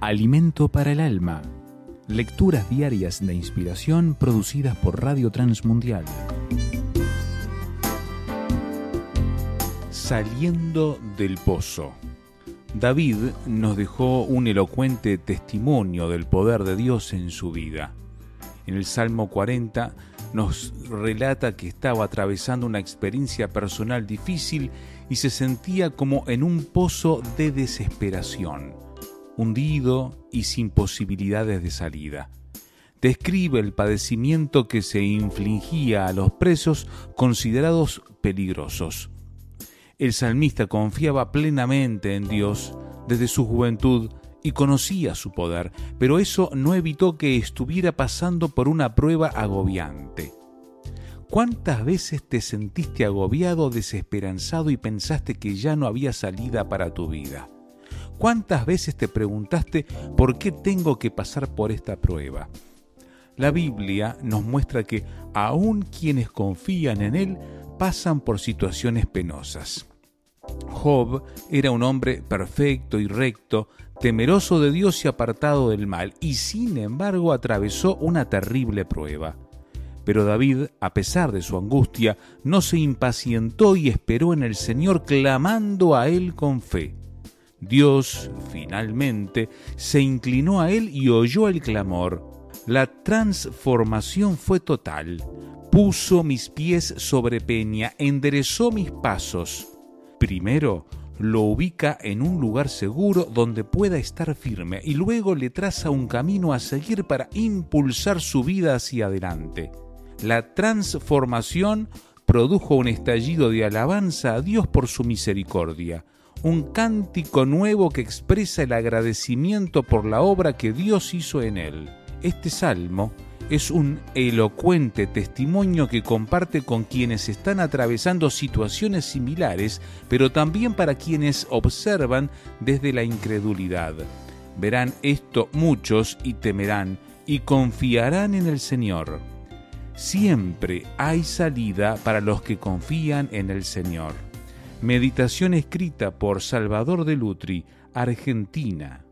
Alimento para el alma. Lecturas diarias de inspiración producidas por Radio Transmundial. Saliendo del pozo. David nos dejó un elocuente testimonio del poder de Dios en su vida. En el Salmo 40 nos relata que estaba atravesando una experiencia personal difícil y se sentía como en un pozo de desesperación, hundido y sin posibilidades de salida. Describe el padecimiento que se infligía a los presos considerados peligrosos. El salmista confiaba plenamente en Dios desde su juventud y conocía su poder, pero eso no evitó que estuviera pasando por una prueba agobiante. ¿Cuántas veces te sentiste agobiado, desesperanzado y pensaste que ya no había salida para tu vida? ¿Cuántas veces te preguntaste por qué tengo que pasar por esta prueba? La Biblia nos muestra que aún quienes confían en Él pasan por situaciones penosas. Job era un hombre perfecto y recto, temeroso de Dios y apartado del mal, y sin embargo atravesó una terrible prueba. Pero David, a pesar de su angustia, no se impacientó y esperó en el Señor, clamando a Él con fe. Dios, finalmente, se inclinó a él y oyó el clamor. La transformación fue total. Puso mis pies sobre peña, enderezó mis pasos. Primero, lo ubica en un lugar seguro donde pueda estar firme y luego le traza un camino a seguir para impulsar su vida hacia adelante. La transformación produjo un estallido de alabanza a Dios por su misericordia. Un cántico nuevo que expresa el agradecimiento por la obra que Dios hizo en él. Este salmo es un elocuente testimonio que comparte con quienes están atravesando situaciones similares, pero también para quienes observan desde la incredulidad. Verán esto muchos y temerán y confiarán en el Señor. Siempre hay salida para los que confían en el Señor. Meditación escrita por Salvador de Lutri, Argentina.